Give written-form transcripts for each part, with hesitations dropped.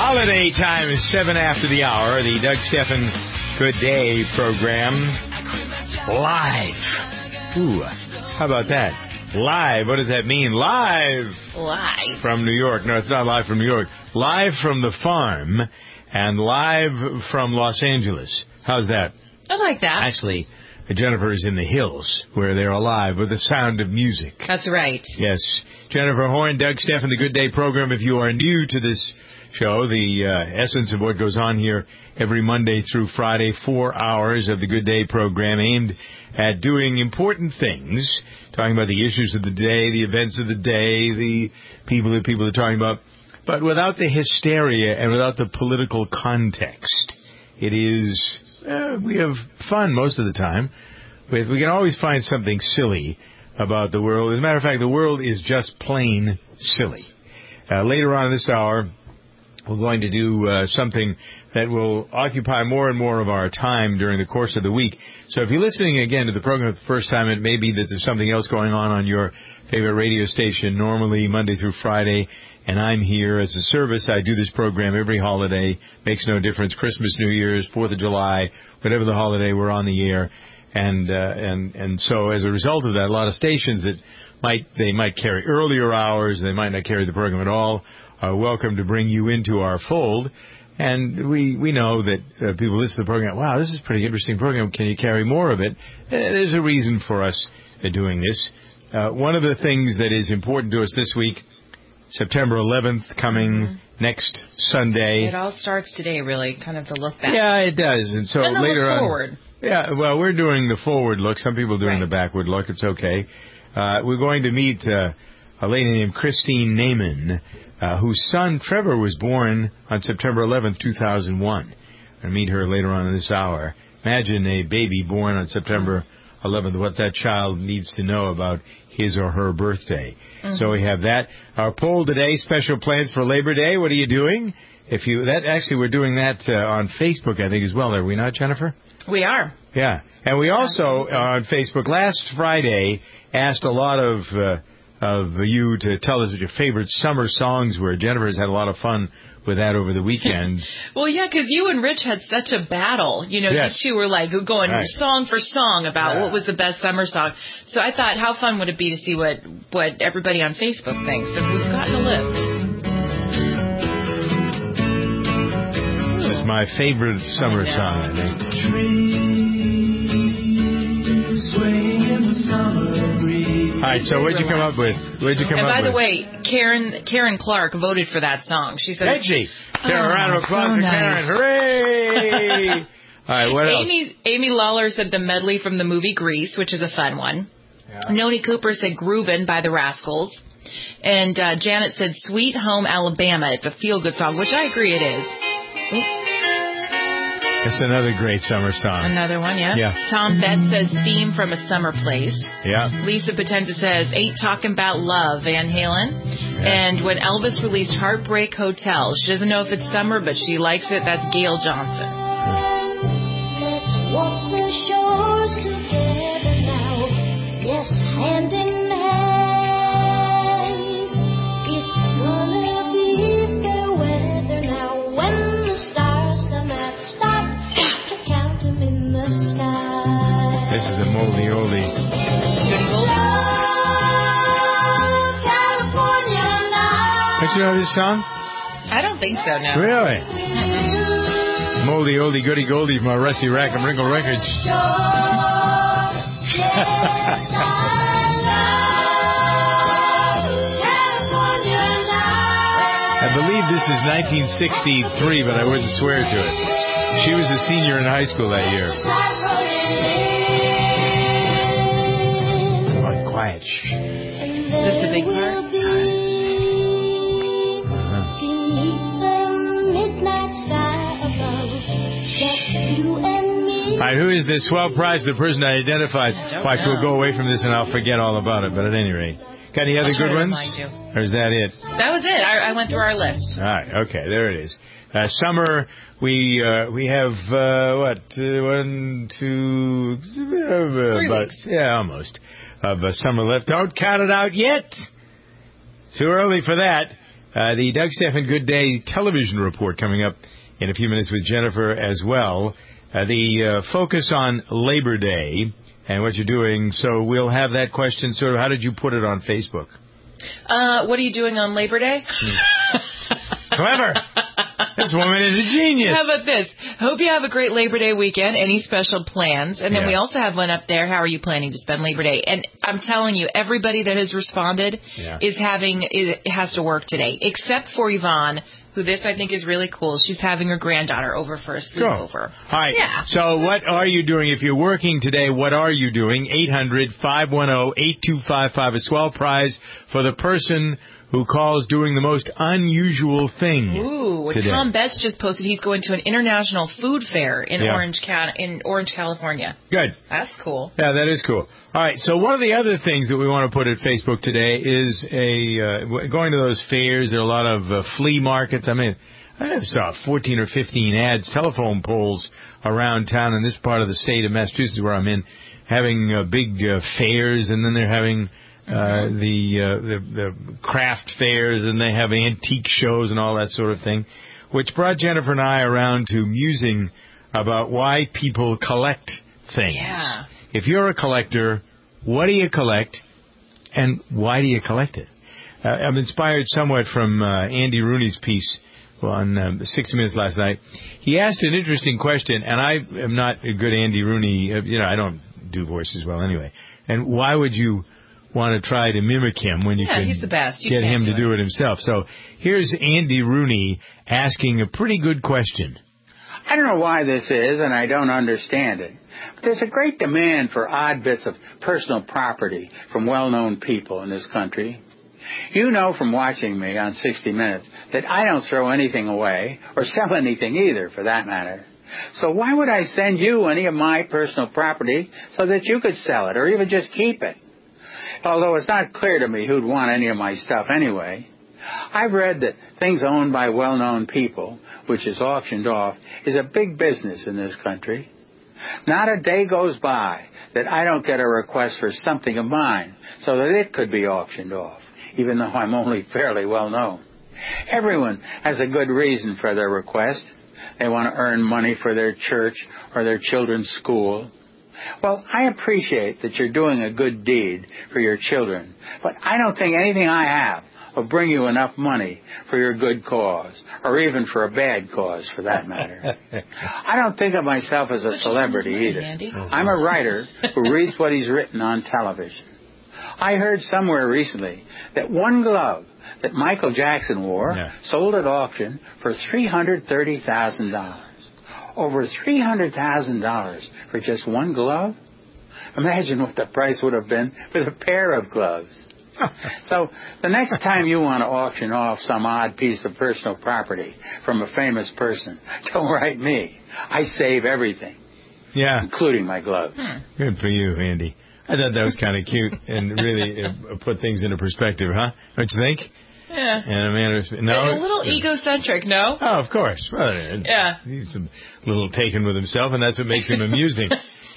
Holiday time is 7 after the hour. The Doug Stephan Good Day program. Live. Ooh, how about that? Live. What does that mean? Live. Live. From New York. No, it's not live from New York. Live from the farm and live from Los Angeles. How's that? I like that. Actually, Jennifer is in the hills where they're alive with the sound of music. That's right. Yes. Jennifer Horn, Doug Stephan, the Good Day program. If you are new to this show, the essence of what goes on here every Monday through Friday, 4 hours of the Good Day program aimed at doing important things, talking about the issues of the day, the events of the day, the people that people are talking about, but without the hysteria and without the political context. It is, we have fun most of the time. We can always find something silly about the world. As a matter of fact, the world is just plain silly. Later on in this hour, we're going to do something that will occupy more and more of our time during the course of the week. So if you're listening again to the program for the first time, it may be that there's something else going on your favorite radio station, normally Monday through Friday, and I'm here as a service. I do this program every holiday. Makes no difference. Christmas, New Year's, 4th of July, whatever the holiday, we're on the air. And so as a result of that, a lot of stations that might carry earlier hours, they might not carry the program at all, are welcome to bring you into our fold. And we know that people listen to the program, wow, this is a pretty interesting program. Can you carry more of it? There's a reason for us doing this. One of the things that is important to us this week, September 11th, coming next Sunday. It all starts today, really, kind of to look back. Yeah, it does. And so and later look on. Forward. Yeah, well, we're doing the forward look. Some people are doing the backward look. It's okay. We're going to meet a lady named Christine Naiman, whose son Trevor was born on September 11th, 2001. I'll meet her later on in this hour. Imagine a baby born on September 11th, what that child needs to know about his or her birthday. Mm-hmm. So we have that. Our poll today, special plans for Labor Day. What are you doing? We're doing that on Facebook, I think, as well. Are we not, Jennifer? We are. Yeah. And we also, on Facebook, last Friday, asked a lot of you to tell us what your favorite summer songs were. Jennifer's had a lot of fun with that over the weekend. Well, yeah, because you and Rich had such a battle. You know, yes. You two were like going song for song about what was the best summer song. So I thought, how fun would it be to see what everybody on Facebook thinks? And we've gotten a list. This is my favorite summer song, I think. All right, so what'd you come up with? And by the way, Karen Clark voted for that song. She said, did she? A round of applause for Karen. Hooray! All right, what else? Amy Lawler said the medley from the movie Grease, which is a fun one. Yeah. Noni Cooper said Groovin' by the Rascals. And Janet said Sweet Home Alabama. It's a feel-good song, which I agree it is. That's another great summer song. Another one, yeah. Tom Betts says Theme from a Summer Place. Yeah. Lisa Potenza says Ain't Talking About Love, Van Halen. Yeah. And when Elvis released Heartbreak Hotel, she doesn't know if it's summer, but she likes it. That's Gail Johnson. Let's walk the shores together now. Yes, hand in hand. It's gonna be fair weather now when the stars come out. Stop. This is a moldy oldie. Don't you know this song? I don't think so, no. Really? Moldy oldie goody goldie from our Rusty Rack and Wrinkle Records. I believe this is 1963, but I wouldn't swear to it. She was a senior in high school that year. Oh, quiet. Shh. Is this the big part? All right, who is this? Swell prize, the person I identified. Watch, we'll go away from this and I'll forget all about it, but at any rate. Got any other good ones? Or is that it? That was it. I went through our list. All right, okay, there it is. Summer, we have, 1, 2, 3 weeks. Yeah, almost. Of summer left. Don't count it out yet. Too early for that. The Doug Stephan Good Day television report coming up in a few minutes with Jennifer as well. The focus on Labor Day and what you're doing. So we'll have that question sort of, how did you put it on Facebook? What are you doing on Labor Day? Clever. This woman is a genius. How about this? Hope you have a great Labor Day weekend. Any special plans? And then we also have one up there. How are you planning to spend Labor Day? And I'm telling you, everybody that has responded has to work today, except for Yvonne, who this I think is really cool. She's having her granddaughter over for a sleepover. All right. Yeah. So what are you doing? If you're working today, what are you doing? 800-510-8255, a swell prize for the person who calls doing the most unusual thing. Ooh, today. Tom Betts just posted he's going to an international food fair in Orange, California. Good. That's cool. Yeah, that is cool. All right, so one of the other things that we want to put at Facebook today is going to those fairs. There are a lot of flea markets. I mean, I saw 14 or 15 ads, telephone poles around town in this part of the state of Massachusetts where I'm in, having big fairs, and then they're having the craft fairs, and they have antique shows and all that sort of thing, which brought Jennifer and I around to musing about why people collect things. Yeah. If you're a collector, what do you collect, and why do you collect it? I'm inspired somewhat from Andy Rooney's piece on 60 Minutes last night. He asked an interesting question, and I am not a good Andy Rooney. I don't do voices well anyway. And why would you want to try to mimic him when you can he's the best. get him to do it himself? So here's Andy Rooney asking a pretty good question. I don't know why this is, and I don't understand it, but there's a great demand for odd bits of personal property from well-known people in this country. You know from watching me on 60 Minutes that I don't throw anything away, or sell anything either, for that matter. So why would I send you any of my personal property so that you could sell it, or even just keep it? Although it's not clear to me who'd want any of my stuff anyway. I've read that things owned by well-known people, which is auctioned off, is a big business in this country. Not a day goes by that I don't get a request for something of mine so that it could be auctioned off, even though I'm only fairly well known. Everyone has a good reason for their request. They want to earn money for their church or their children's school. Well, I appreciate that you're doing a good deed for your children, but I don't think anything I have will bring you enough money for your good cause, or even for a bad cause, for that matter. I don't think of myself as a celebrity either. I'm a writer who reads what he's written on television. I heard somewhere recently that one glove that Michael Jackson wore sold at auction for $330,000. Over $300,000 for just one glove? Imagine what the price would have been for a pair of gloves. So the next time you want to auction off some odd piece of personal property from a famous person, don't write me. I save everything. Yeah. Including my gloves. Good for you, Andy. I thought that was kind of cute and really put things into perspective, huh? Don't you think? Yeah. And a little egocentric, no? Oh, of course. Well, he's a little taken with himself, and that's what makes him amusing.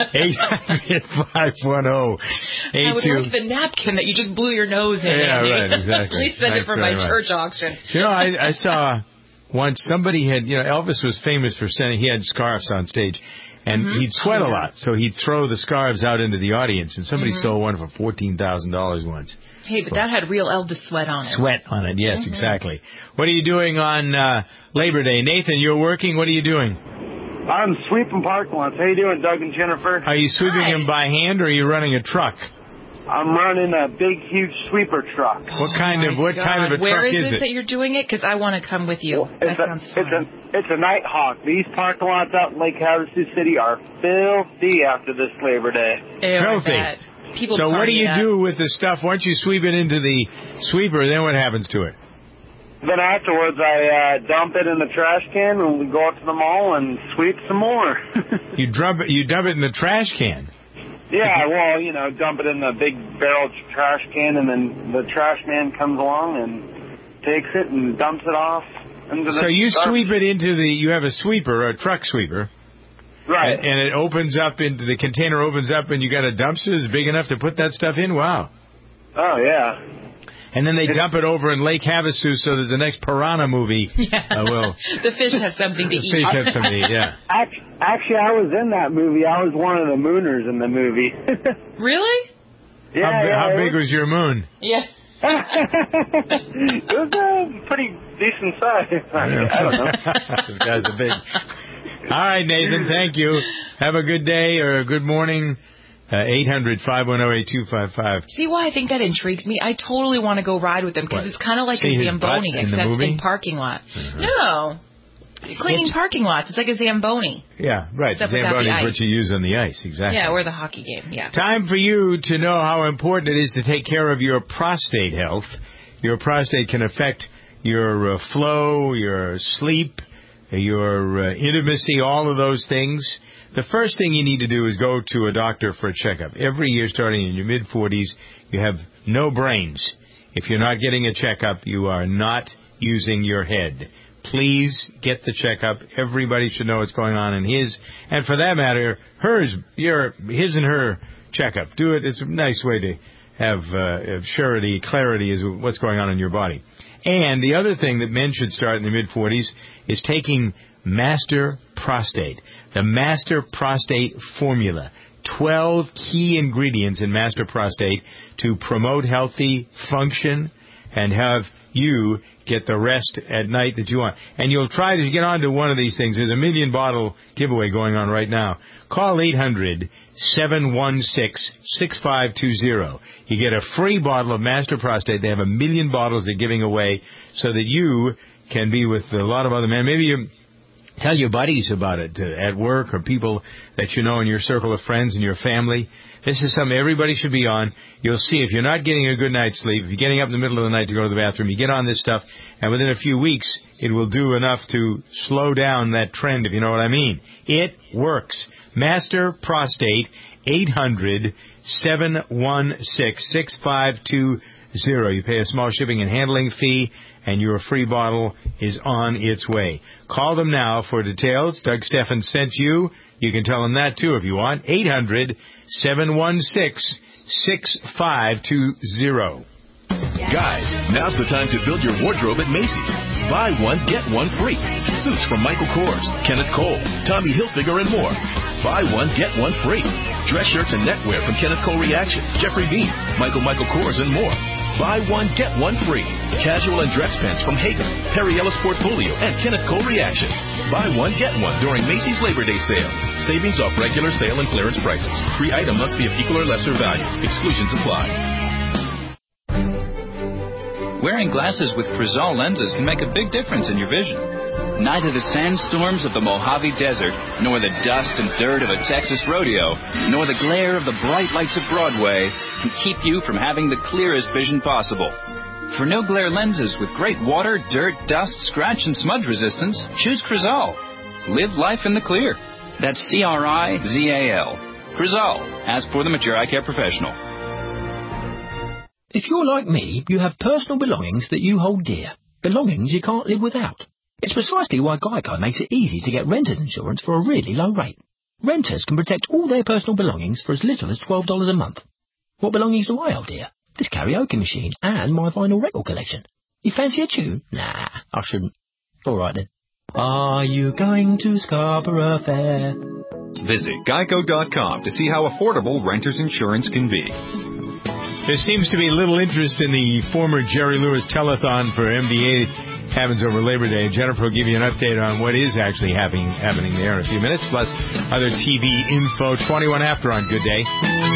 800-510-82. I would like the napkin that you just blew your nose in. Yeah, Andy. right, exactly. Please send it for my church auction. I saw once somebody had, Elvis was famous for he had scarves on stage, and he'd sweat a lot, so he'd throw the scarves out into the audience, and somebody stole one for $14,000 once. Hey, but that had real Elvis sweat on it. Sweat on it, yes, exactly. What are you doing on Labor Day? Nathan, you're working. What are you doing? I'm sweeping parking lots. How you doing, Doug and Jennifer? Are you sweeping them by hand, or are you running a truck? I'm running a big, huge sweeper truck. What kind of a truck is it? Where is it that you're doing it? Because I want to come with you. That sounds fun. It's a Nighthawk. These parking lots out in Lake Havasu City are filthy after this Labor Day. Filthy. So what do you do with the stuff? Once you sweep it into the sweeper, then what happens to it? Then afterwards, I dump it in the trash can, and we go out to the mall and sweep some more. You dump it in the trash can? Yeah, well, dump it in the big barrel trash can, and then the trash man comes along and takes it and dumps it off into the... So you sweep it into you have a sweeper, a truck sweeper. Right. And it opens up the container opens up, and you got a dumpster that's big enough to put that stuff in? Wow. Oh, yeah. And then they dump it over in Lake Havasu so that the next Piranha movie will... The fish have something to eat. The fish have something to eat, yeah. Actually, I was in that movie. I was one of the mooners in the movie. Really? Yeah. How big was your moon? Yeah. It was a pretty decent size. I don't know. Those guys are big. All right, Nathan, thank you. Have a good day or a good morning. 800-510-8255. See why I think that intrigues me? I totally want to go ride with them because it's kind of like a Zamboni, except in parking lot. Mm-hmm. No. Cleaning parking lots. It's like a Zamboni. Yeah, right. Zamboni is what you use on the ice, exactly. Yeah, or the hockey game, yeah. Time for you to know how important it is to take care of your prostate health. Your prostate can affect your flow, your sleep, your intimacy, all of those things. The first thing you need to do is go to a doctor for a checkup. Every year, starting in your mid-40s, you have no brains. If you're not getting a checkup, you are not using your head. Please get the checkup. Everybody should know what's going on in his, and for that matter, his and her checkup. Do it. It's a nice way to have clarity as what's going on in your body. And the other thing that men should start in the mid-40s is taking Master Prostate. The Master Prostate Formula. 12 key ingredients in Master Prostate to promote healthy function and have you get the rest at night that you want. And you'll try to get onto one of these things. There's a 1 million bottle giveaway going on right now. Call 800-716-6520. You get a free bottle of Master Prostate. They have 1 million bottles they're giving away so that you can be with a lot of other men. Maybe you tell your buddies about it at work or people that you know in your circle of friends and your family. This is something everybody should be on. You'll see if you're not getting a good night's sleep, if you're getting up in the middle of the night to go to the bathroom, you get on this stuff, and within a few weeks, it will do enough to slow down that trend, if you know what I mean. It works. Master Prostate, 800-716-6520. You pay a small shipping and handling fee, and your free bottle is on its way. Call them now for details. Doug Steffen sent you. You can tell them that, too, if you want. 800-716-6520. Guys, now's the time to build your wardrobe at Macy's. Buy one, get one free. Suits from Michael Kors, Kenneth Cole, Tommy Hilfiger, and more. Buy one, get one free. Dress shirts and neckwear from Kenneth Cole Reaction, Jeffrey Beam, Michael Kors, and more. Buy one, get one free. Casual and dress pants from Hager, Perry Ellis Portfolio, and Kenneth Cole Reaction. Buy one, get one during Macy's Labor Day sale. Savings off regular sale and clearance prices. Free item must be of equal or lesser value. Exclusions apply. Wearing glasses with Crizal lenses can make a big difference in your vision. Neither the sandstorms of the Mojave Desert, nor the dust and dirt of a Texas rodeo, nor the glare of the bright lights of Broadway can keep you from having the clearest vision possible. For no-glare lenses with great water, dirt, dust, scratch, and smudge resistance, choose Crizal. Live life in the clear. That's C-R-I-Z-A-L. Crizal. Ask for the mature eye care professional. If you're like me, you have personal belongings that you hold dear. Belongings you can't live without. It's precisely why Geico makes it easy to get renter's insurance for a really low rate. Renters can protect all their personal belongings for as little as $12 a month. What belongings do I hold dear? This karaoke machine and my vinyl record collection. You fancy a tune? Nah, I shouldn't. All right then. Are you going to Scarborough Fair? Visit Geico.com to see how affordable renter's insurance can be. There seems to be little interest in the former Jerry Lewis telethon for MDA happens over Labor Day. Jennifer will give you an update on what is actually happening there in a few minutes, plus other TV info. 21 after on Good Day.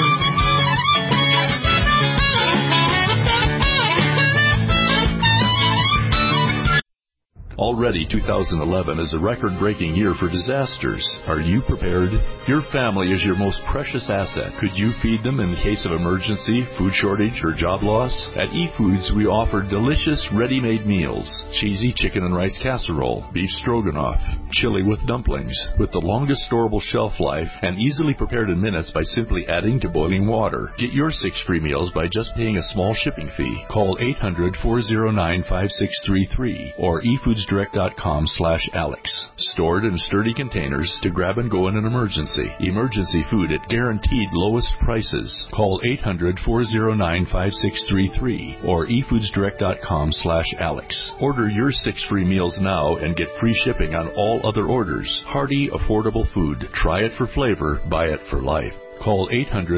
Already 2011 is a record-breaking year for disasters. Are you prepared? Your family is your most precious asset. Could you feed them in case of emergency, food shortage, or job loss? At eFoods, we offer delicious ready-made meals. Cheesy chicken and rice casserole, beef stroganoff, chili with dumplings, with the longest storable shelf life and easily prepared in minutes by simply adding to boiling water. Get your 6 free meals by just paying a small shipping fee. Call 800-409-5633 or eFoods efoodsdirect.com/Alex. Stored in sturdy containers to grab and go in an emergency. Emergency food at guaranteed lowest prices. Call 800-409-5633 or efoodsdirect.com/Alex. Order your 6 free meals now and get free shipping on all other orders. Hearty, affordable food. Try it for flavor, buy it for life. Call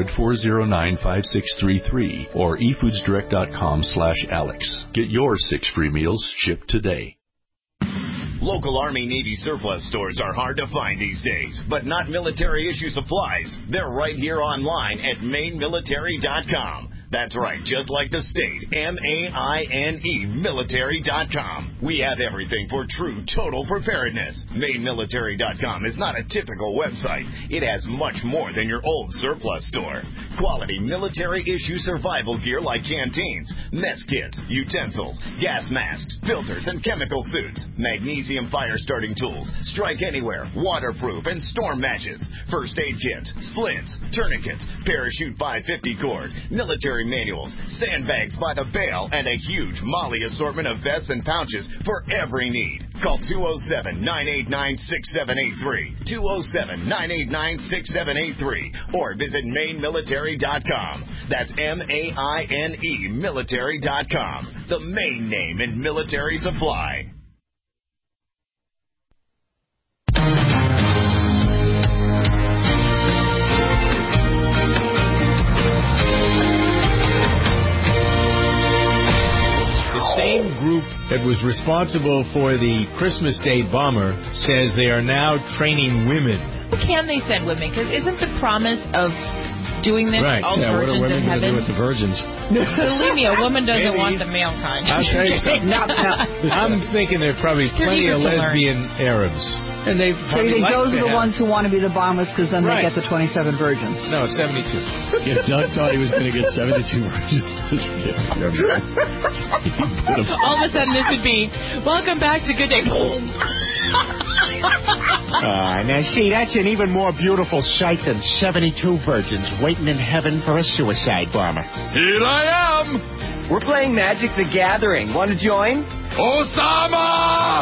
800-409-5633 or efoodsdirect.com/Alex. Get your 6 free meals shipped today. Local Army-Navy surplus stores are hard to find these days, but not military-issue supplies. They're right here online at mainmilitary.com. That's right, just like the state, MAINE, military.com. We have everything for true total preparedness. Mainmilitary.com is not a typical website. It has much more than your old surplus store. Quality military-issue survival gear like canteens, mess kits, utensils, gas masks, filters, and chemical suits, magnesium fire-starting tools, strike anywhere, waterproof, and storm matches, first aid kits, splints, tourniquets, parachute 550 cord, military manuals, sandbags by the bale, and a huge Molly assortment of vests and pouches for every need. Call 207-989-6783, 207-989-6783, or visit mainmilitary.com. That's MAINE military.com, the main name in military supply. Same group that was responsible for the Christmas Day bomber says they are now training women. Can they send women? Because isn't the promise of doing this all the virgins what are women in heaven? Do with the virgins? Believe me, a woman doesn't want the male kind. I'll tell you something. I'm thinking there are probably plenty of lesbian Arabs. And they so you think those are the ones who want to be the bombers because then they get the 27 virgins? No, 72. Yeah, Doug thought he was going to get 72 virgins. All of a sudden this would be, welcome back to Good Day. Now see, that's an even more beautiful sight than 72 virgins waiting in heaven for a suicide bomber. Here I am! We're playing Magic the Gathering. Want to join? Osama!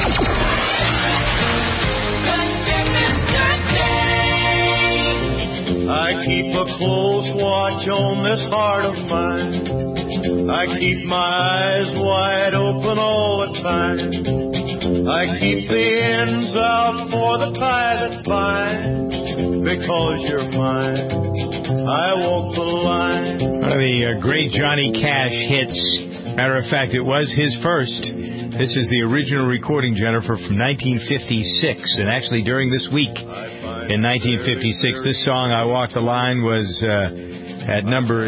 I keep a close watch on this heart of mine. I keep my eyes wide open all the time. I keep the ends out for the tie that binds. Because you're mine, I walk the line. One of the great Johnny Cash hits. Matter of fact, it was his first. This is the original recording, Jennifer, from 1956. And actually, during this week in 1956, this song, I Walk the Line, was at number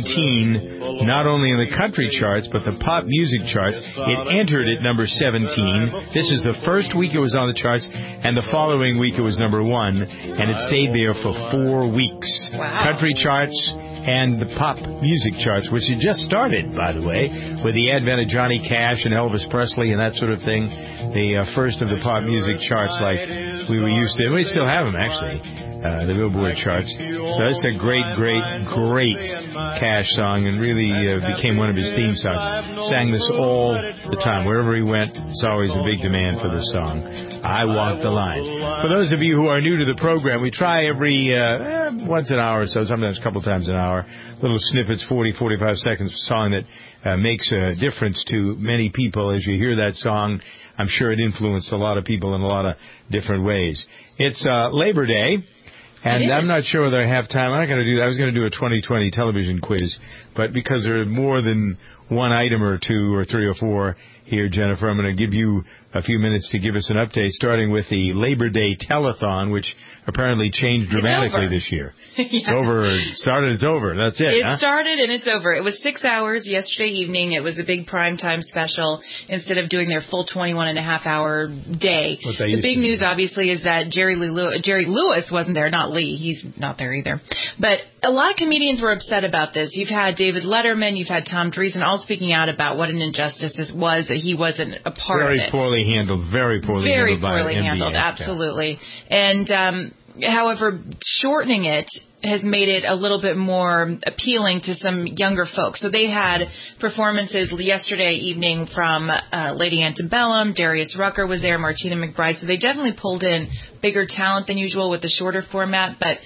17, not only in the country charts, but the pop music charts. It entered at number 17. This is the first week it was on the charts, and the following week it was number 1, and it stayed there for 4 weeks. Wow. Country charts and the pop music charts, which had just started, by the way, with the advent of Johnny Cash and Elvis Presley and that sort of thing. The first of the pop music charts like we were used to. We still have them, actually, the Billboard charts. So that's a great, great, great Cash song, and really became one of his theme songs. Sang this all the time. Wherever he went, it's always a big demand for this song. I Walk the Line. For those of you who are new to the program, we try every once an hour or so, sometimes a couple times an hour, little snippets, 40, 45 seconds of song that makes a difference to many people. As you hear that song, I'm sure it influenced a lot of people in a lot of different ways. It's Labor Day. And I'm not sure whether I have time. I'm not going to do that. I was going to do a 2020 television quiz, but because there are more than one item or two or three or four here, Jennifer, I'm going to give you a few minutes to give us an update, starting with the Labor Day telethon, which apparently changed dramatically this year. It's over. It started, it's over. That's it. It started and it's over. It was 6 hours yesterday evening. It was a big primetime special instead of doing their full 21.5-hour day. The big news, obviously, is that Jerry Lewis wasn't there. Not Lee. He's not there either. But a lot of comedians were upset about this. You've had David Letterman. You've had Tom Dreesen all speaking out about what an injustice this was, that he wasn't a part of it. Very poorly handled. Very poorly handled by absolutely. And, however, shortening it has made it a little bit more appealing to some younger folks. So they had performances yesterday evening from Lady Antebellum, Darius Rucker was there, Martina McBride. So they definitely pulled in bigger talent than usual with the shorter format, but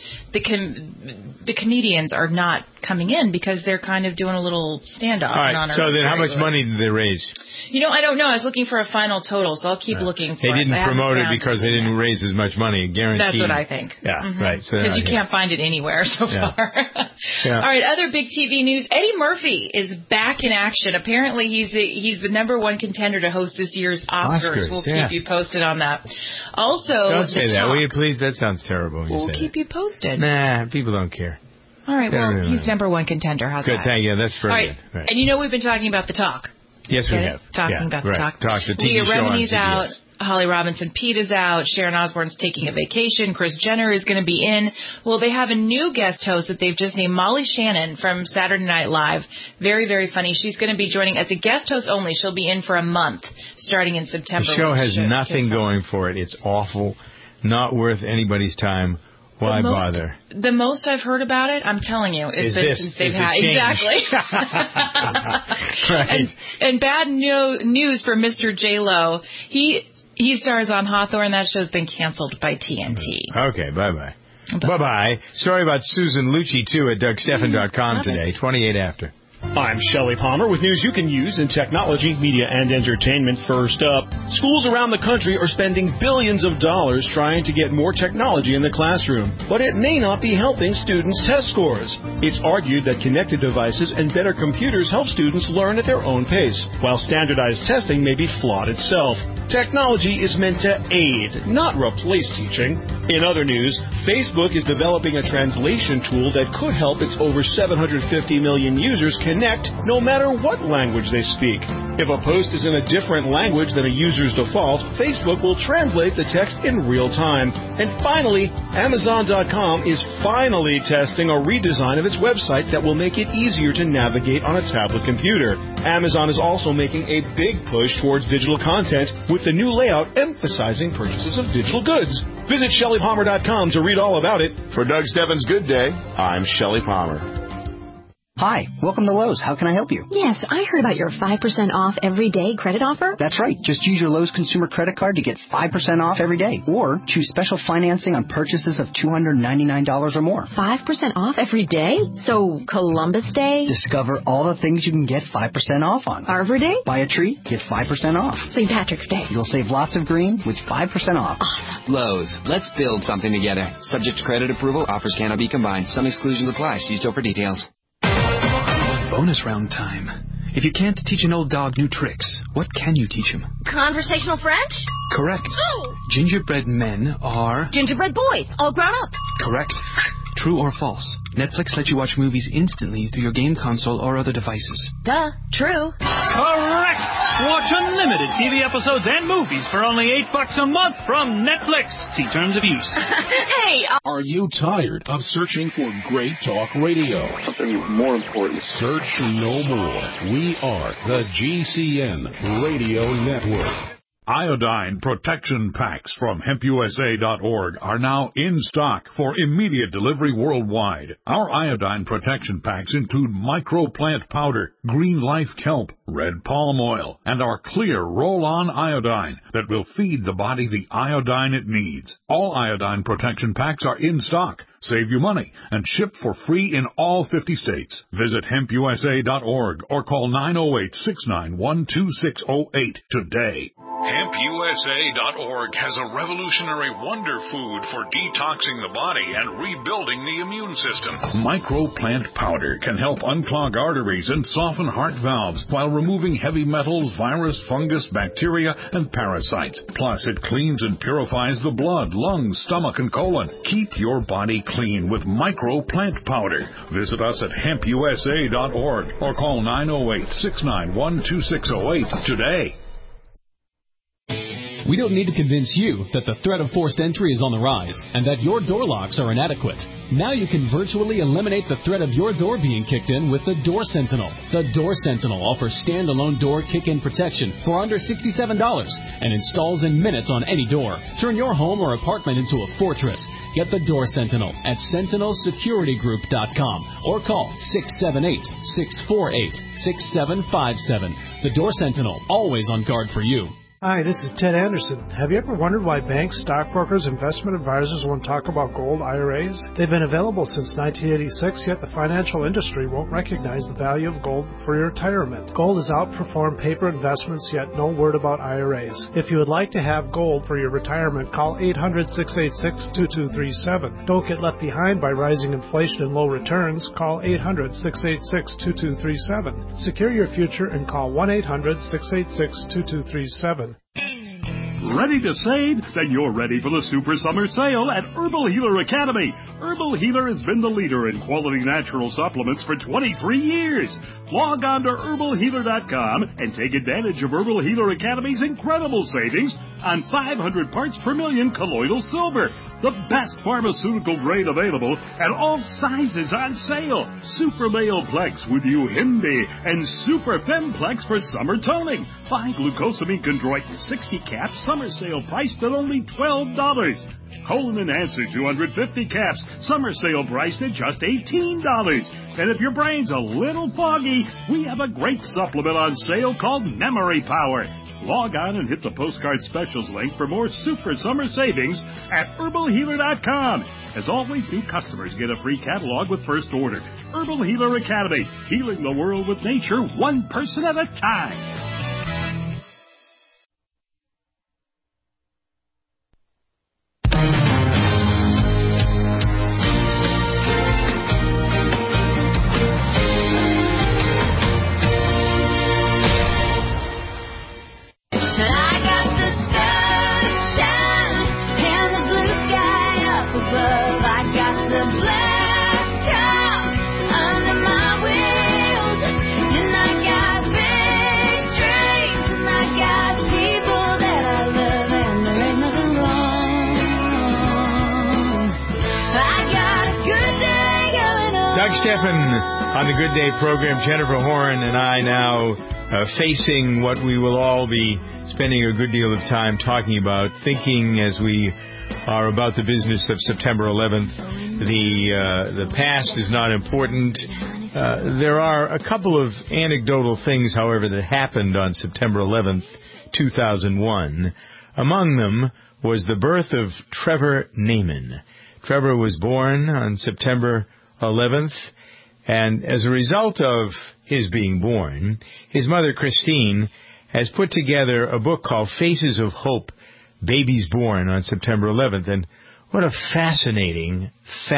the comedians are not coming in because they're kind of doing a little standoff. All right, so then how much money did they raise? I don't know. I was looking for a final total, so I'll keep looking for it. They didn't promote it because they didn't raise as much money, guaranteed. That's what I think. Yeah, right. Because you can't find it anywhere so far. All right, other big TV news. Eddie Murphy is back in action. Apparently, he's the number one contender to host this year's Oscars. We'll keep you posted on that. Also, don't say that, will you please? That sounds terrible. We'll keep you posted. Nah, people don't care. All right, well, he's number one contender. How's good, that? thank you. That's very good. Right. And we've been talking about The Talk. Yes, we have. Talking about The Talk. The TV Leah show on Remini's CBS. out. Holly Robinson Pete is out. Sharon Osbourne's taking a vacation. Kris Jenner is going to be in. Well, they have a new guest host that they've just named, Molly Shannon from Saturday Night Live. Very, very funny. She's going to be joining as a guest host only. She'll be in for a month starting in September. The show has nothing going for it. It's awful. Not worth anybody's time. Why bother? The most I've heard about it, I'm telling you, it's been since they've had exactly. Right. And bad news for Mr. J-Lo. He stars on Hawthorne. That show's been canceled by TNT. Okay, bye-bye. Bye-bye. Sorry about Susan Lucci, too, at DougStephan.com today, 28 after. I'm Shelley Palmer with news you can use in technology, media, and entertainment. First up, schools around the country are spending billions of dollars trying to get more technology in the classroom, but it may not be helping students' test scores. It's argued that connected devices and better computers help students learn at their own pace, while standardized testing may be flawed itself. Technology is meant to aid, not replace teaching. In other news, Facebook is developing a translation tool that could help its over 750 million users connect no matter what language they speak. If a post is in a different language than a user's default, Facebook will translate the text in real time. And finally, Amazon.com is finally testing a redesign of its website that will make it easier to navigate on a tablet computer. Amazon is also making a big push towards digital content with the new layout emphasizing purchases of digital goods. Visit ShelleyPalmer.com to read all about it. For Doug Stebbins' Good Day, I'm Shelley Palmer. Hi, welcome to Lowe's. How can I help you? Yes, I heard about your 5% off every day credit offer. That's right. Just use your Lowe's consumer credit card to get 5% off every day. Or choose special financing on purchases of $299 or more. 5% off every day? So Columbus Day? Discover all the things you can get 5% off on. Arbor Day? Buy a tree, get 5% off. St. Patrick's Day. You'll save lots of green with 5% off. Awesome. Lowe's. Let's build something together. Subject to credit approval. Offers cannot be combined. Some exclusions apply. See store for details. Bonus round time. If you can't teach an old dog new tricks, what can you teach him? Conversational French? Correct. Oh. Gingerbread men are... Gingerbread boys, all grown up. Correct. True or false? Netflix lets you watch movies instantly through your game console or other devices. Duh. True. Correct. Watch unlimited TV episodes and movies for only $8 a month from Netflix. See terms of use. Hey. Are you tired of searching for great talk radio? Something more important. Search no more. We are the GCN Radio Network. Iodine protection packs from hempusa.org are now in stock for immediate delivery worldwide. Our iodine protection packs include microplant powder, green life kelp, red palm oil, and our clear roll-on iodine that will feed the body the iodine it needs. All iodine protection packs are in stock. Save you money and ship for free in all 50 states. Visit hempusa.org or call 908-691-2608 today. HempUSA.org has a revolutionary wonder food for detoxing the body and rebuilding the immune system. Microplant powder can help unclog arteries and soften heart valves while removing heavy metals, virus, fungus, bacteria, and parasites. Plus, it cleans and purifies the blood, lungs, stomach, and colon. Keep your body clean with Microplant powder. Visit us at HempUSA.org or call 908-691-2608 today. We don't need to convince you that the threat of forced entry is on the rise and that your door locks are inadequate. Now you can virtually eliminate the threat of your door being kicked in with the Door Sentinel. The Door Sentinel offers standalone door kick-in protection for under $67 and installs in minutes on any door. Turn your home or apartment into a fortress. Get the Door Sentinel at SentinelSecurityGroup.com or call 678-648-6757. The Door Sentinel, always on guard for you. Hi, this is Ted Anderson. Have you ever wondered why banks, stockbrokers, investment advisors won't talk about gold IRAs? They've been available since 1986, yet the financial industry won't recognize the value of gold for your retirement. Gold has outperformed paper investments, yet no word about IRAs. If you would like to have gold for your retirement, call 800-686-2237. Don't get left behind by rising inflation and low returns. Call 800-686-2237. Secure your future and call 1-800-686-2237. Ready to save? Then you're ready for the Super Summer Sale at Herbal Healer Academy. Herbal Healer has been the leader in quality natural supplements for 23 years. Log on to herbalhealer.com and take advantage of Herbal Healer Academy's incredible savings on 500 parts per million colloidal silver. The best pharmaceutical grade available at all sizes on sale. Super Male Plex with Uhimbi and Super Femplex for summer toning. Buy glucosamine chondroitin 60 caps, summer sale priced at only $12. Colon Enhancer 250 caps, summer sale priced at just $18. And if your brain's a little foggy, we have a great supplement on sale called Memory Power. Log on and hit the postcard specials link for more super summer savings at herbalhealer.com. As always, new customers get a free catalog with first order. Herbal Healer Academy, healing the world with nature, one person at a time. Doug Stephan on the Good Day program. Jennifer Horn and I now facing what we will all be spending a good deal of time talking about, thinking as we are about the business of September 11th. The past is not important. There are a couple of anecdotal things, however, that happened on September 11th, 2001. Among them was the birth of Trevor Naiman. Trevor was born on September 11th, and as a result of his being born, his mother, Christine, has put together a book called Faces of Hope, Babies Born on September 11th. And what a fascinating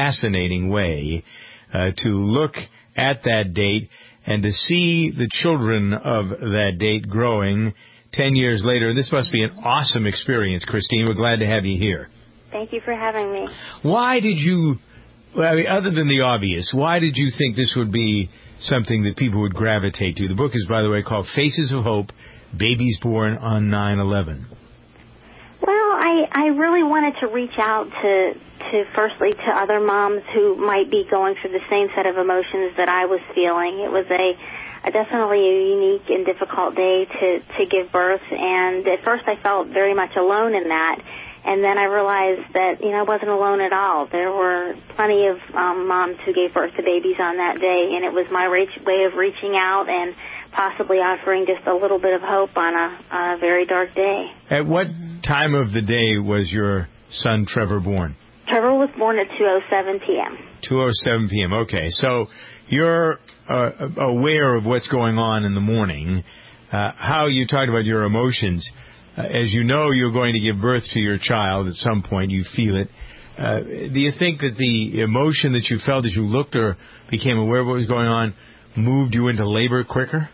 way to look at that date and to see the children of that date growing 10 years later. This must be an awesome experience, Christine. We're glad to have you here. Thank you for having me. Why did you... Well, I mean, other than the obvious, why did you think this would be something that people would gravitate to? The book is, by the way, called Faces of Hope, Babies Born on 9/11. Well, I really wanted to reach out to firstly to other moms who might be going through the same set of emotions that I was feeling. It was a definitely a unique and difficult day to give birth, and at first I felt very much alone in that. And then I realized that, I wasn't alone at all. There were plenty of moms who gave birth to babies on that day, and it was my way of reaching out and possibly offering just a little bit of hope on a very dark day. At what time of the day was your son Trevor born? Trevor was born at 2:07 p.m. 2:07 p.m. Okay, so you're aware of what's going on in the morning. How you talked about your emotions. As you know, you're going to give birth to your child at some point. You feel it. Do you think that the emotion that you felt as you looked or became aware of what was going on moved you into labor quicker?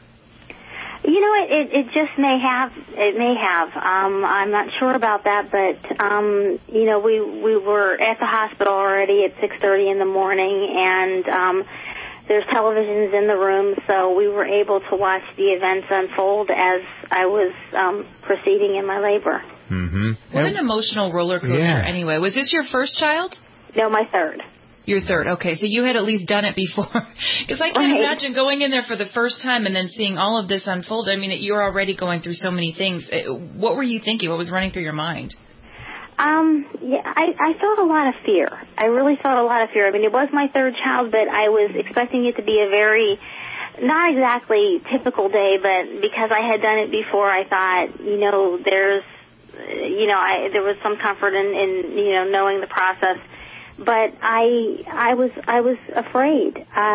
It just may have. It may have. I'm not sure about that, but we were at the hospital already at 6:30 in the morning, and there's televisions in the room, so we were able to watch the events unfold as I was proceeding in my labor. Mm-hmm. What an emotional roller coaster, anyway. Was this your first child? No, my third. Your third. Okay, so you had at least done it before. Because I can't imagine going in there for the first time and then seeing all of this unfold. I mean, you're already going through so many things. What were you thinking? What was running through your mind? Yeah, I felt a lot of fear. I really felt a lot of fear. I mean, it was my third child, but I was expecting it to be a very, not exactly typical day, but because I had done it before, I thought, there was some comfort in knowing the process. But I was afraid.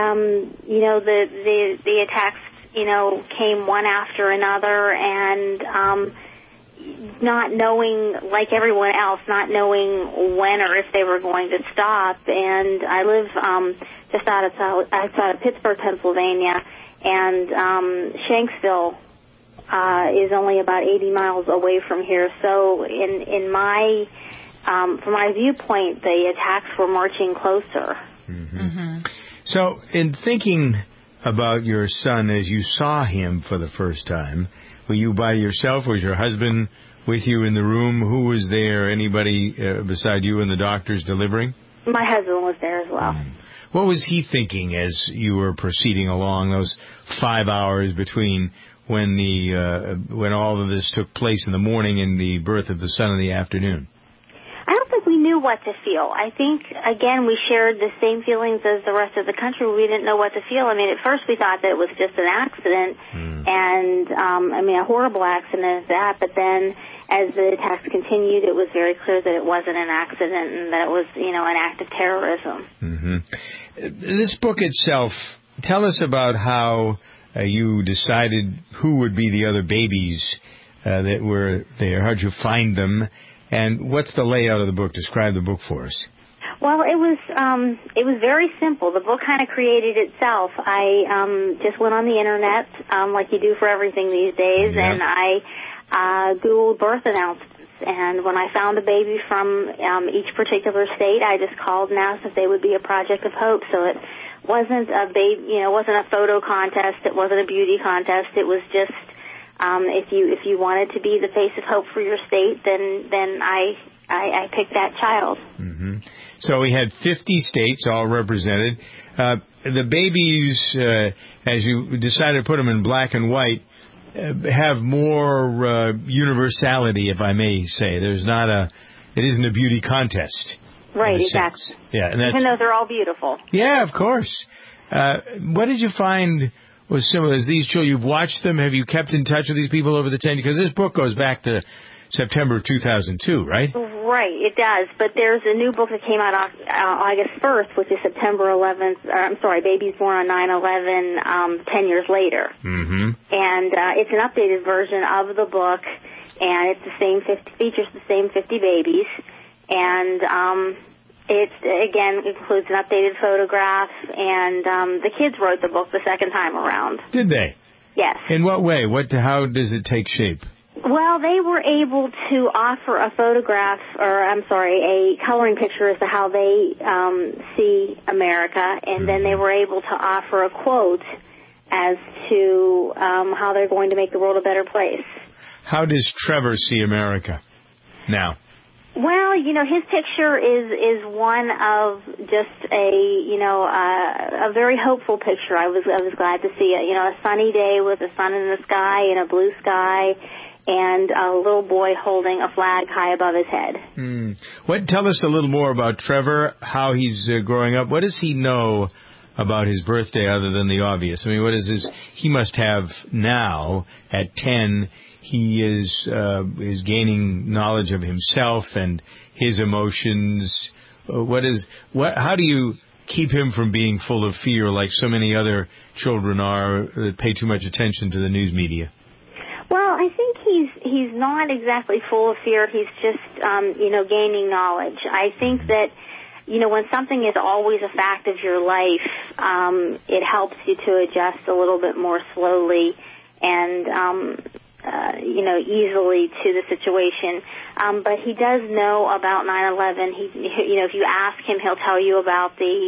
The attacks, came one after another, and not knowing, like everyone else, not knowing when or if they were going to stop. And I live just outside of Pittsburgh, Pennsylvania, and Shanksville is only about 80 miles away from here. So in my from my viewpoint, the attacks were marching closer. Mm-hmm. So in thinking about your son as you saw him for the first time, were you by yourself? Was your husband with you in the room? Who was there? Anybody beside you and the doctors delivering? My husband was there as well. What was he thinking as you were proceeding along those 5 hours between when all of this took place in the morning and the birth of the son in the afternoon? I don't think we knew what to feel. I think, again, we shared the same feelings as the rest of the country. We didn't know what to feel. I mean, at first we thought that it was just an accident, and, a horrible accident at that, but then as the attacks continued, it was very clear that it wasn't an accident and that it was, an act of terrorism. Mm-hmm. This book itself, tell us about how you decided who would be the other babies that were there. How'd you find them? And what's the layout of the book? Describe the book for us. Well, it was very simple. The book kind of created itself. I just went on the internet, like you do for everything these days, and I Googled birth announcements. And when I found a baby from each particular state, I just called and asked if they would be a Project of Hope. So it wasn't a it wasn't a photo contest. It wasn't a beauty contest. It was just if you wanted to be the face of hope for your state, then I picked that child. Mm-hmm. So we had 50 states all represented. The babies, as you decided to put them in black and white, have more universality, if I may say. It isn't a beauty contest. Right, exactly. Yeah, and even though they're all beautiful. Yeah, of course. What did you find was similar as these children? You've watched them. Have you kept in touch with these people over the 10 years? Because this book goes back to September of 2002, right? Right, it does. But there's a new book that came out August 1st, which is September 11th. Babies born on 9/11, 10 years later. Mm-hmm. And it's an updated version of the book, and it's the same features the same 50 babies, and it again includes an updated photograph. And the kids wrote the book the second time around. Did they? Yes. In what way? How does it take shape? Well, they were able to offer a photograph, a coloring picture as to how they see America, and then they were able to offer a quote as to how they're going to make the world a better place. How does Trevor see America now? Well, his picture is one of just a very hopeful picture. I was glad to see it. A sunny day with the sun in the sky and a blue sky, and a little boy holding a flag high above his head. Tell us a little more about Trevor, how he's growing up. What does he know about his birthday other than the obvious? I mean, what is he must have now at 10. He is gaining knowledge of himself and his emotions. How do you keep him from being full of fear like so many other children are that pay too much attention to the news media? Well, I think he's not exactly full of fear. He's just, gaining knowledge. I think that, when something is always a fact of your life, it helps you to adjust a little bit more slowly and, easily to the situation. But he does know about 9/11. If you ask him, he'll tell you about the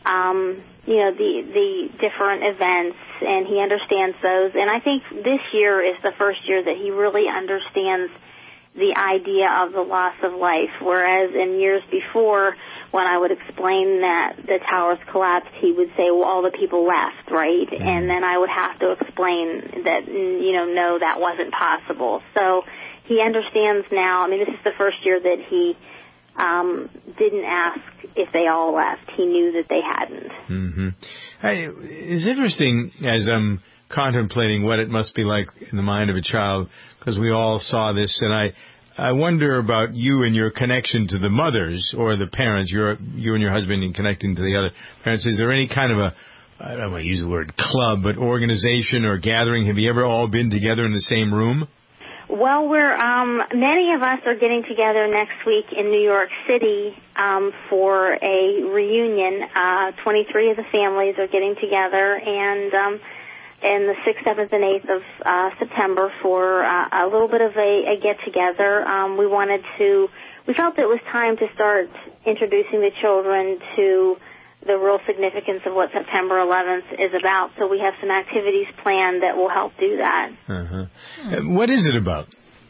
different events, and he understands those. And I think this year is the first year that he really understands the idea of the loss of life, whereas in years before, when I would explain that the towers collapsed, he would say, well, all the people left, right? Mm-hmm. And then I would have to explain that, no, that wasn't possible. So he understands now. I mean, this is the first year that he didn't ask if they all left. He knew that they hadn't. Mm-hmm. It's interesting as I'm contemplating what it must be like in the mind of a child, because we all saw this, and I wonder about you and your connection to the mothers or the parents, you and your husband in connecting to the other parents. Is there any kind of I don't want to use the word club, but organization or gathering? Have you ever all been together in the same room? Well, many of us are getting together next week in New York City for a reunion. 23 of the families are getting together, and the 6th, 7th, and 8th of September for a little bit of a get-together. We felt it was time to start introducing the children to the real significance of what September 11th is about, so we have some activities planned that will help do that. Uh-huh. What is it about?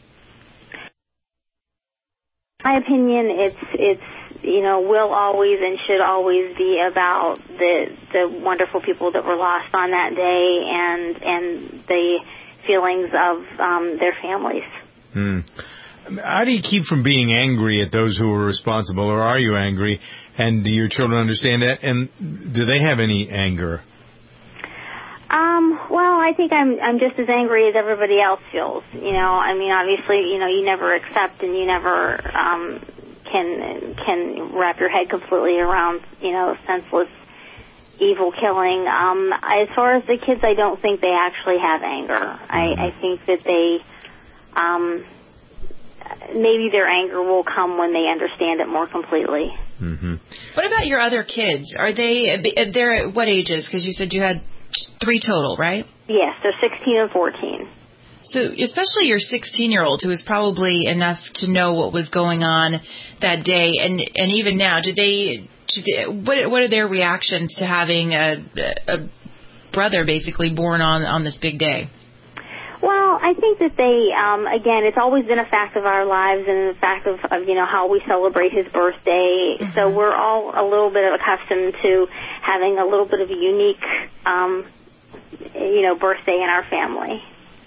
In my opinion, it's will always and should always be about the wonderful people that were lost on that day and the feelings of their families. How do you keep from being angry at those who were responsible, or are you angry? And do your children understand that? And do they have any anger? Well, I think I'm just as angry as everybody else feels. I mean, obviously, you never accept and you never can wrap your head completely around, senseless, evil killing. As far as the kids, I don't think they actually have anger. I think that they, maybe their anger will come when they understand it more completely. Mm-hmm. What about your other kids? They're at what ages? Because you said you had 3 total, right? Yes, they're 16 and 14. So especially your 16-year-old, who is probably enough to know what was going on that day, and even now, what are their reactions to having a brother basically born on this big day? Well, I think that they, again, it's always been a fact of our lives and the fact of how we celebrate his birthday. Mm-hmm. So we're all a little bit accustomed to having a little bit of a unique, birthday in our family.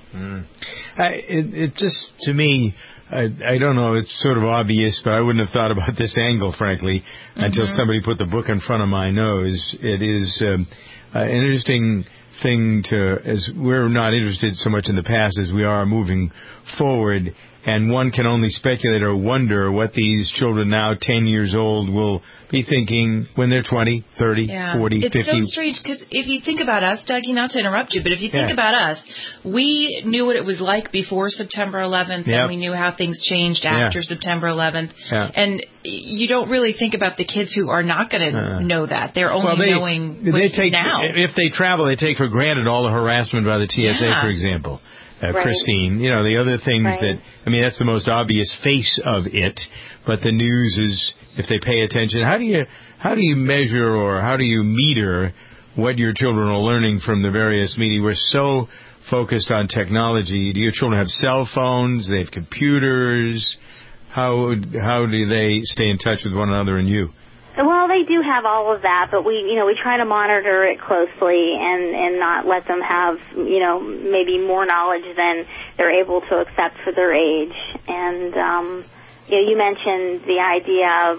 It just, to me, I don't know, it's sort of obvious, but I wouldn't have thought about this angle, frankly, until somebody put the book in front of my nose. It is an interesting thing as we're not interested so much in the past as we are moving forward, and one can only speculate or wonder what these children now 10 years old will be thinking when they're 20, 30, 40, 50. It's so strange because if you think about us, Dougie, not to interrupt you, but if you think about us, we knew what it was like before September 11th, and we knew how things changed after September 11th, and you don't really think about the kids who are not going to know that. They're only knowing what's now. If they travel, they take for granted all the harassment by the TSA, for example. Christine, the other things that, that's the most obvious face of it, but the news is, if they pay attention, how do you measure or how do you meter what your children are learning from the various media? We're so focused on technology. Do your children have cell phones? They have computers? How do they stay in touch with one another and you? Well, they do have all of that, but we try to monitor it closely and not let them have, maybe more knowledge than they're able to accept for their age. And, you mentioned the idea of,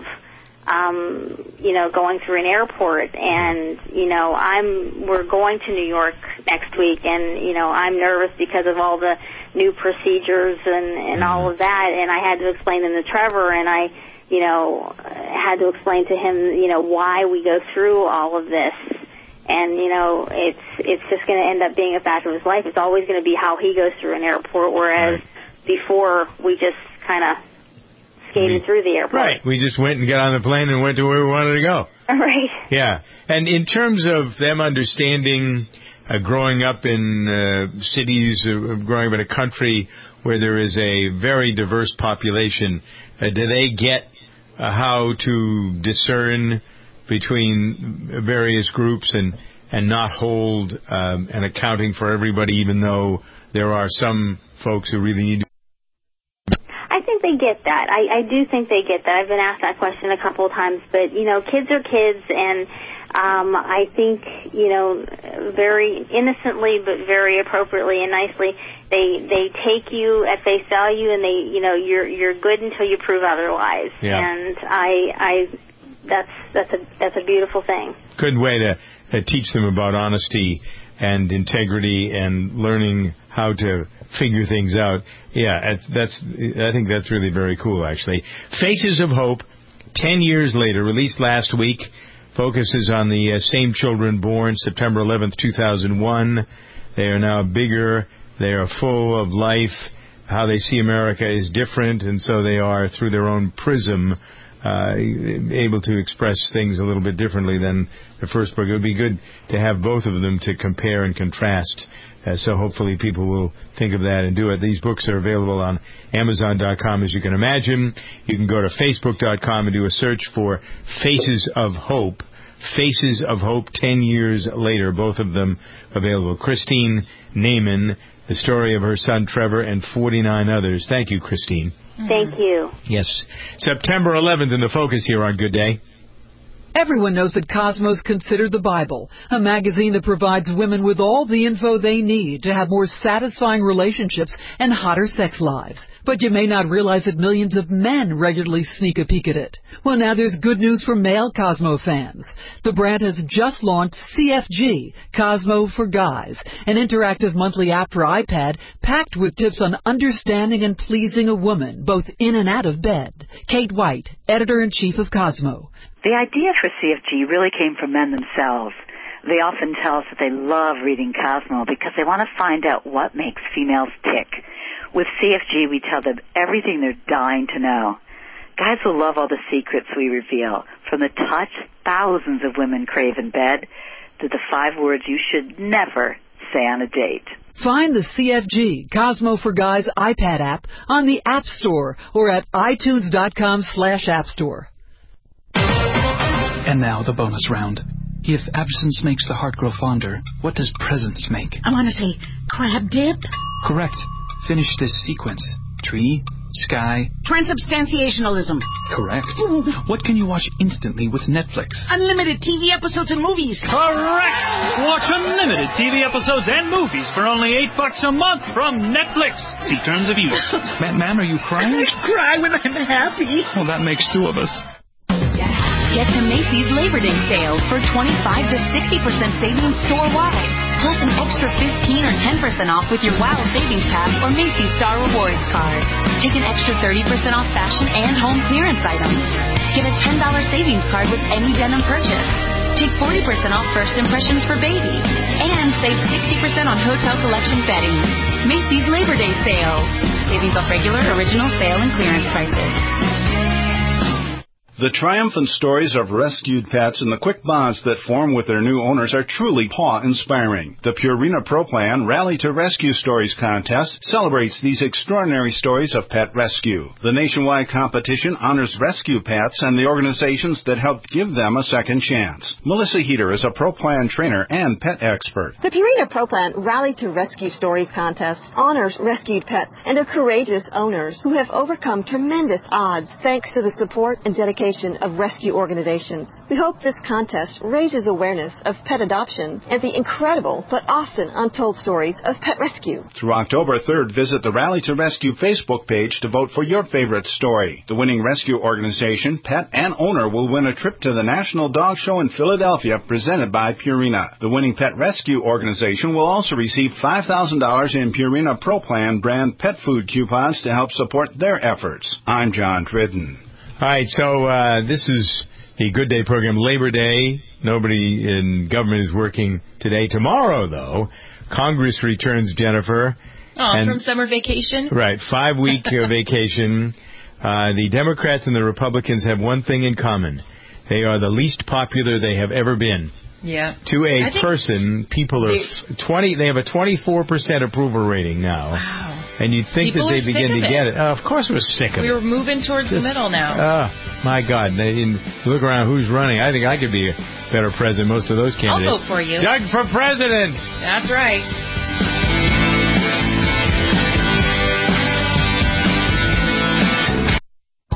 going through an airport, and, we're going to New York next week, and, I'm nervous because of all the new procedures and all of that, and I had to explain them to Trevor, and I had to explain to him, why we go through all of this. And, it's just going to end up being a fact of his life. It's always going to be how he goes through an airport, whereas before we just kind of skated through the airport. Right. We just went and got on the plane and went to where we wanted to go. Right. Yeah. And in terms of them understanding growing up in cities, growing up in a country where there is a very diverse population, do they get how to discern between various groups and not hold an accounting for everybody, even though there are some folks who really need to? I think they get that. I do think they get that. I've been asked that question a couple of times, but, kids are kids, and I think, very innocently but very appropriately and nicely, they take you at face value, and you're good until you prove otherwise. Yeah. And that's a beautiful thing. Good way to teach them about honesty and integrity and learning how to figure things out. Yeah, I think that's really very cool, actually. Faces of Hope, 10 years later, released last week, focuses on the same children born September 11th, 2001. They are now bigger. They are full of life. How they see America is different, and so they are, through their own prism, able to express things a little bit differently than the first book. It would be good to have both of them to compare and contrast. So hopefully people will think of that and do it. These books are available on Amazon.com, as you can imagine. You can go to Facebook.com and do a search for Faces of Hope. Faces of Hope, 10 years later, both of them available. Christine Naiman, the story of her son Trevor, and 49 others. Thank you, Christine. Thank you. Yes. September 11th in the focus here on Good Day. Everyone knows that Cosmo's considered the Bible, a magazine that provides women with all the info they need to have more satisfying relationships and hotter sex lives. But you may not realize that millions of men regularly sneak a peek at it. Well, now there's good news for male Cosmo fans. The brand has just launched CFG, Cosmo for Guys, an interactive monthly app for iPad packed with tips on understanding and pleasing a woman, both in and out of bed. Kate White, editor-in-chief of Cosmo. The idea for CFG really came from men themselves. They often tell us that they love reading Cosmo because they want to find out what makes females tick. With CFG, we tell them everything they're dying to know. Guys will love all the secrets we reveal, from the touch thousands of women crave in bed to the 5 words you should never say on a date. Find the CFG, Cosmo for Guys iPad app on the App Store or at iTunes.com/App Store. And now the bonus round. If absence makes the heart grow fonder, what does presence make? I want to say crab dip. Correct. Finish this sequence. Tree, sky. Transubstantiationalism. Correct. What can you watch instantly with Netflix? Unlimited TV episodes and movies. Correct. Watch unlimited TV episodes and movies for only $8 a month from Netflix. See terms of use. Ma'am, are you crying? I cry when I'm happy. Well, that makes 2 of us. Get to Macy's Labor Day sale for 25 to 60% savings store-wide. Plus an extra 15 or 10% off with your WOW Savings Pass or Macy's Star Rewards card. Take an extra 30% off fashion and home clearance items. Get a $10 savings card with any denim purchase. Take 40% off first impressions for baby. And save 60% on hotel collection bedding. Macy's Labor Day sale. Savings off regular, original, sale, and clearance prices. The triumphant stories of rescued pets and the quick bonds that form with their new owners are truly awe-inspiring. The Purina Pro Plan Rally to Rescue Stories contest celebrates these extraordinary stories of pet rescue. The nationwide competition honors rescue pets and the organizations that helped give them a second chance. Melissa Heater is a Pro Plan trainer and pet expert. The Purina Pro Plan Rally to Rescue Stories contest honors rescued pets and their courageous owners who have overcome tremendous odds thanks to the support and dedication of rescue organizations. We hope this contest raises awareness of pet adoption and the incredible but often untold stories of pet rescue. Through October 3rd, visit the Rally to Rescue Facebook page to vote for your favorite story. The winning rescue organization, pet, and owner will win a trip to the National Dog Show in Philadelphia presented by Purina. The winning pet rescue organization will also receive $5,000 in Purina Pro Plan brand pet food coupons to help support their efforts. I'm John Tridden. All right, so this is the Good Day program, Labor Day. Nobody in government is working today. Tomorrow, though, Congress returns, Jennifer. From summer vacation? Right, 5-week vacation. The Democrats and the Republicans have one thing in common. They are the least popular they have ever been. Yeah. To a person, people are they have a 24% approval rating now. Wow. And you'd think people that they begin to get it. Of course we're sick of it. We're moving towards the middle now. Oh, my God. Look around who's running. I think I could be a better president than most of those candidates. I'll vote for you. Doug for president. That's right.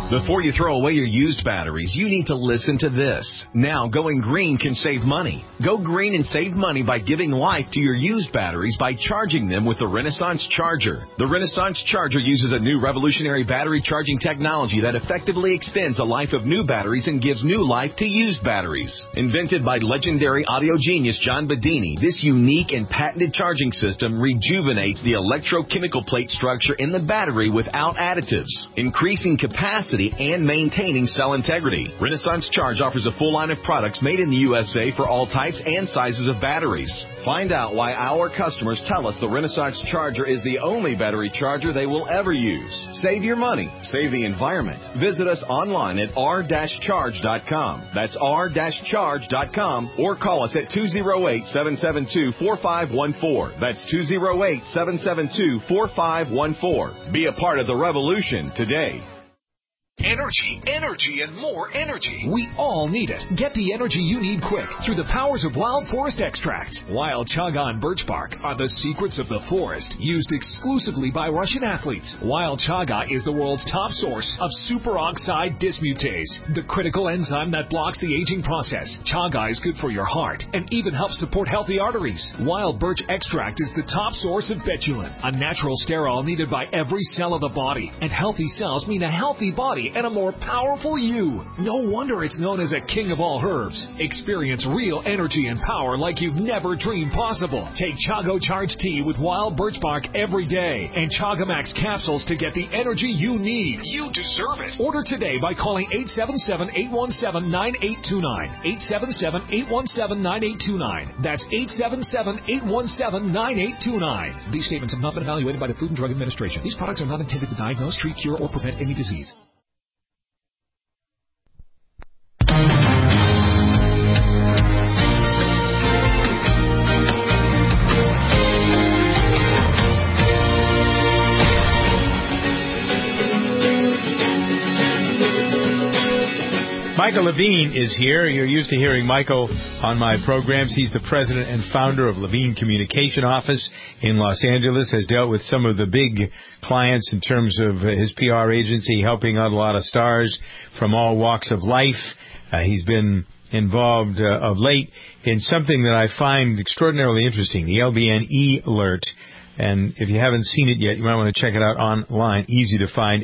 Before you throw away your used batteries, you need to listen to this. Now, going green can save money. Go green and save money by giving life to your used batteries by charging them with the Renaissance Charger. The Renaissance Charger uses a new revolutionary battery charging technology that effectively extends the life of new batteries and gives new life to used batteries. Invented by legendary audio genius John Bedini, this unique and patented charging system rejuvenates the electrochemical plate structure in the battery without additives, increasing capacity and maintaining cell integrity. Renaissance Charge offers a full line of products made in the USA for all types and sizes of batteries. Find out why our customers tell us the Renaissance Charger is the only battery charger they will ever use. Save your money. Save the environment. Visit us online at r-charge.com. That's r-charge.com, or call us at 208-772-4514. That's 208-772-4514. Be a part of the revolution today. Energy, energy, and more energy. We all need it. Get the energy you need quick through the powers of Wild Forest Extracts. Wild chaga and birch bark are the secrets of the forest, used exclusively by Russian athletes. Wild chaga is the world's top source of superoxide dismutase, the critical enzyme that blocks the aging process. Chaga is good for your heart and even helps support healthy arteries. Wild birch extract is the top source of betulin, a natural sterol needed by every cell of the body. And healthy cells mean a healthy body and a more powerful you. No wonder it's known as a king of all herbs. Experience real energy and power like you've never dreamed possible. Take Chago Charge Tea with wild birch bark every day and Chaga Max capsules to get the energy you need. You deserve it. Order today by calling 877-817-9829. 877-817-9829. That's 877-817-9829. These statements have not been evaluated by the Food and Drug Administration. These products are not intended to diagnose, treat, cure, or prevent any disease. Michael Levine is here. You're used to hearing Michael on my programs. He's the president and founder of Levine Communication Office in Los Angeles, has dealt with some of the big clients in terms of his PR agency, helping out a lot of stars from all walks of life. He's been involved of late in something that I find extraordinarily interesting, the LBN alert. And if you haven't seen it yet, you might want to check it out online. Easy to find,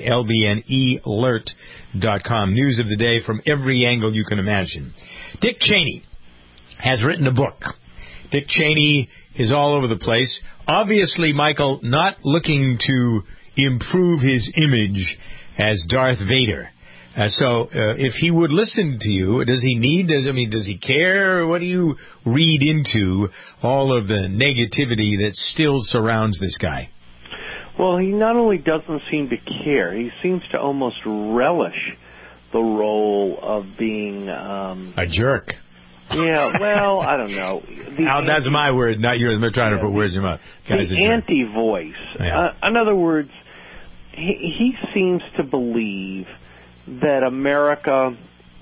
lbnalert.com. News of the day from every angle you can imagine. Dick Cheney has written a book. Dick Cheney is all over the place. Obviously, Michael, not looking to improve his image as Darth Vader. So if he would listen to you, does he care? What do you read into all of the negativity that still surrounds this guy? Well, he not only doesn't seem to care, he seems to almost relish the role of being a jerk. Yeah, well, I don't know. That's my word, not yours. I'm trying to put words in your mouth. The anti-voice. Yeah. In other words, he seems to believe that America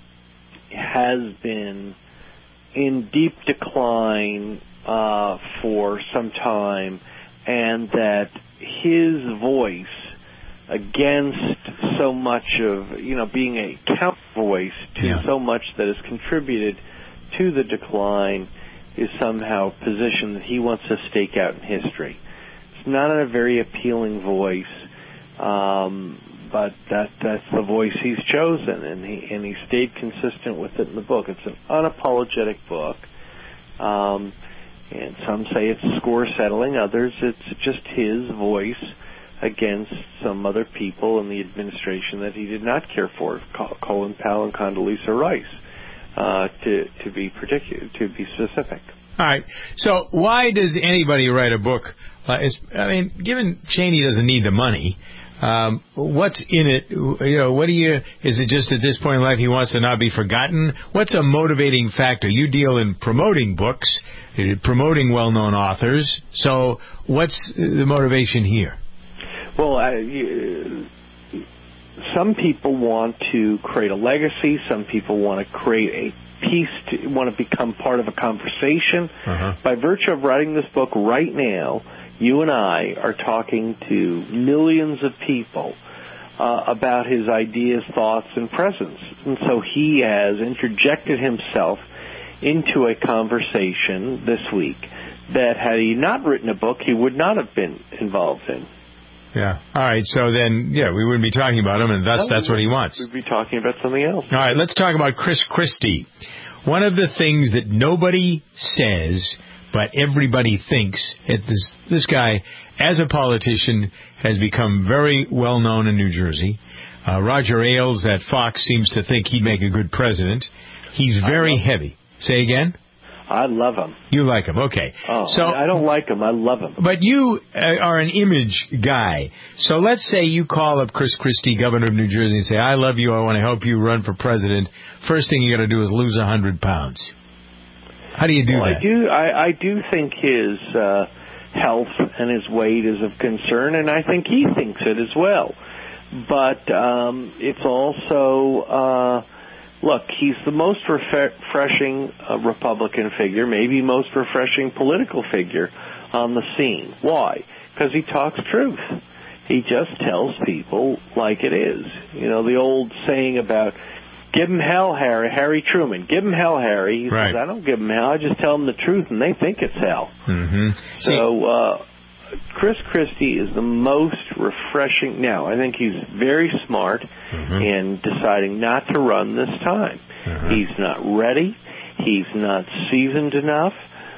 has been in deep decline for some time, and that his voice against so much of, being a counter voice to so much that has contributed to the decline is somehow a position that he wants to stake out in history. It's not a very appealing voice, but that's the voice he's chosen, and he stayed consistent with it in the book. It's an unapologetic book, and some say it's score settling. Others, it's just his voice against some other people in the administration that he did not care for, Colin Powell and Condoleezza Rice, to be specific. All right. So why does anybody write a book? Given Cheney doesn't need the money. What's in it? Is it just at this point in life he wants to not be forgotten? What's a motivating factor? You deal in promoting books, promoting well-known authors. So what's the motivation here? Well, some people want to create a legacy. Some people want to create a piece, want to become part of a conversation. By virtue of writing this book right now, you and I are talking to millions of people about his ideas, thoughts, and presence. And so he has interjected himself into a conversation this week that had he not written a book, he would not have been involved in. Yeah. All right. So then, we wouldn't be talking about him, and that's what he wants. We'd be talking about something else. All right. Let's talk about Chris Christie. One of the things that nobody says, but everybody thinks, this guy, as a politician, has become very well known in New Jersey. Roger Ailes at Fox seems to think he'd make a good president. He's very heavy. Say again? I love him. You like him, okay. Oh, so I don't like him. I love him. But you are an image guy. So let's say you call up Chris Christie, governor of New Jersey, and say, I love you, I want to help you run for president. First thing you got to do is lose 100 pounds. How do you do that? I do think his health and his weight is of concern, and I think he thinks it as well. But it's also... Look, he's the most refreshing Republican figure, maybe most refreshing political figure on the scene. Why? Because he talks truth. He just tells people like it is. You know, the old saying about, give him hell, Harry Truman. Give him hell, Harry. He says, I don't give him hell. I just tell them the truth, and they think it's hell. Mm-hmm. So Chris Christie is the most refreshing. Now, I think he's very smart in deciding not to run this time. He's not ready. He's not seasoned enough.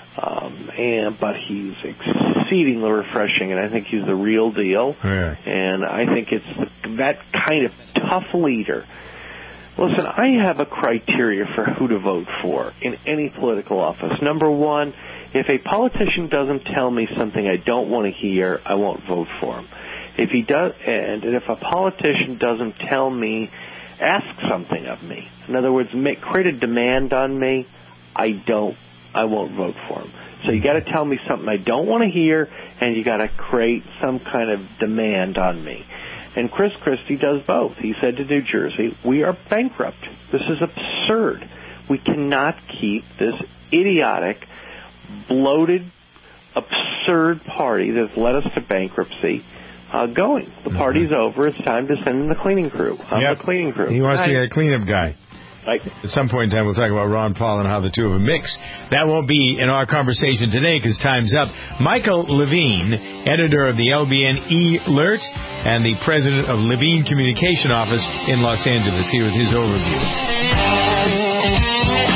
But he's exceedingly refreshing, and I think he's the real deal. Yeah. And I think it's that kind of tough leader. Listen, I have a criteria for who to vote for in any political office. Number one, if a politician doesn't tell me something I don't want to hear, I won't vote for him. If he does, and if a politician doesn't tell me, ask something of me. In other words, create a demand on me, I won't vote for him. So you got to tell me something I don't want to hear, and you got to create some kind of demand on me. And Chris Christie does both. He said to New Jersey, we are bankrupt. This is absurd. We cannot keep this idiotic, bloated, absurd party that's led us to bankruptcy going. The party's over. It's time to send in the cleaning crew. I'm the cleaning crew. He wants to get a cleanup guy. Right. At some point in time, we'll talk about Ron Paul and how the two of them mix. That won't be in our conversation today because time's up. Michael Levine, editor of the LBN E-Alert and the president of Levine Communication Office in Los Angeles, here with his overview.